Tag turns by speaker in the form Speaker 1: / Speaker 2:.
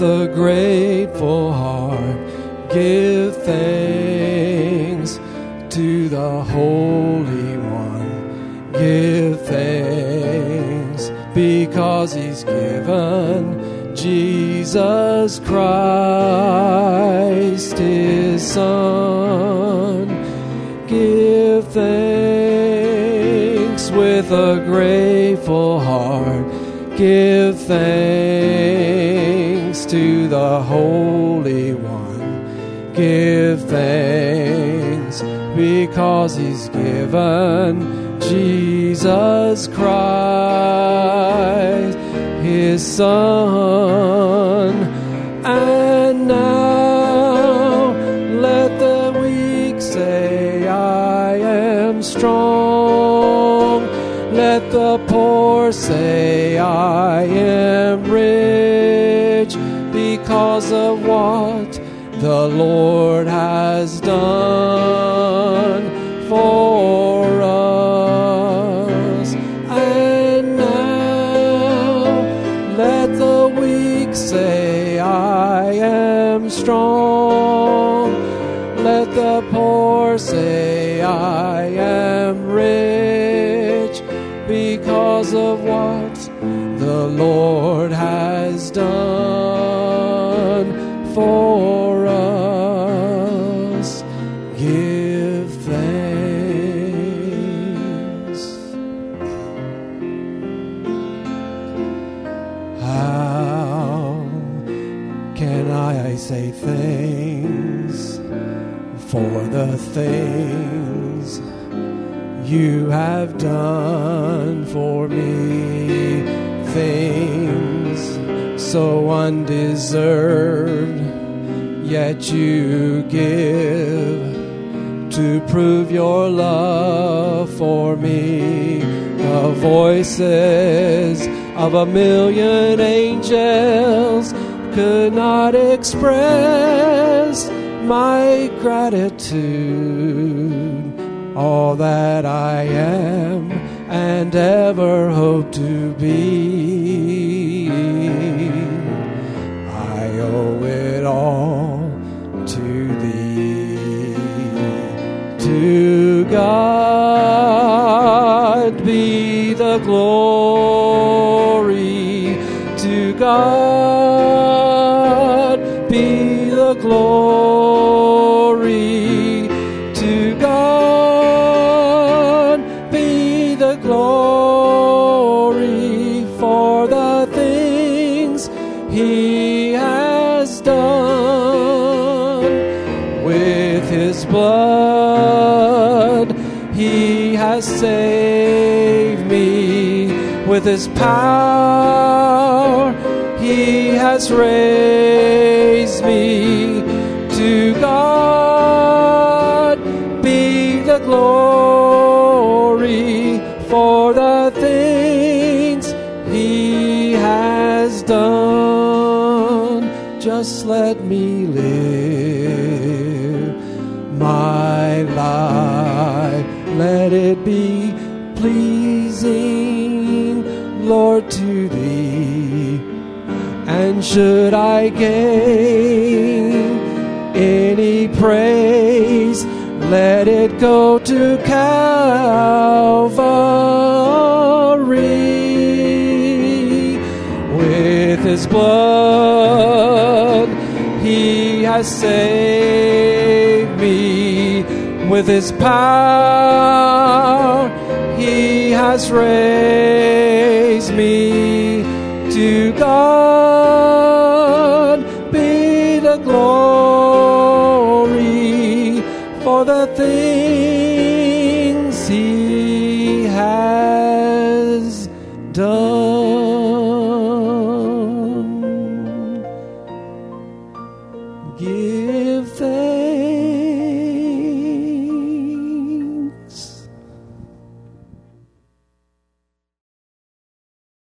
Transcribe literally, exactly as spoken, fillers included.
Speaker 1: a grateful heart, give thanks to the Holy One. Give thanks because He's given Jesus Christ, His Son. Give thanks with a grateful heart. Give thanks to the Holy One. Give thanks because He's given Jesus Christ, His Son. And now let the weak say, I am strong. Let the poor say, I am rich because of what the Lord has done for us. And now let the weak say, I am strong. Let the poor say, I am rich because of what the Lord has done for us. Give thanks. How can I say thanks for the things You have done for me? Things so undeserved, yet You give to prove Your love for me. The voices of a million angels could not express my gratitude. All that I am and ever hope to be, I owe it all to Thee. To God be the glory. To God be the glory. To God be the glory for the things He has done. With His blood He has saved me. With His power He has raised me. To God be the glory for the things He has done. Just let me live my life. Let it be pleasing, Lord, to Thee. And should I gain any praise, let it go to Calvary. With His blood He has saved me. With His power He has raised me. To God be the glory for the things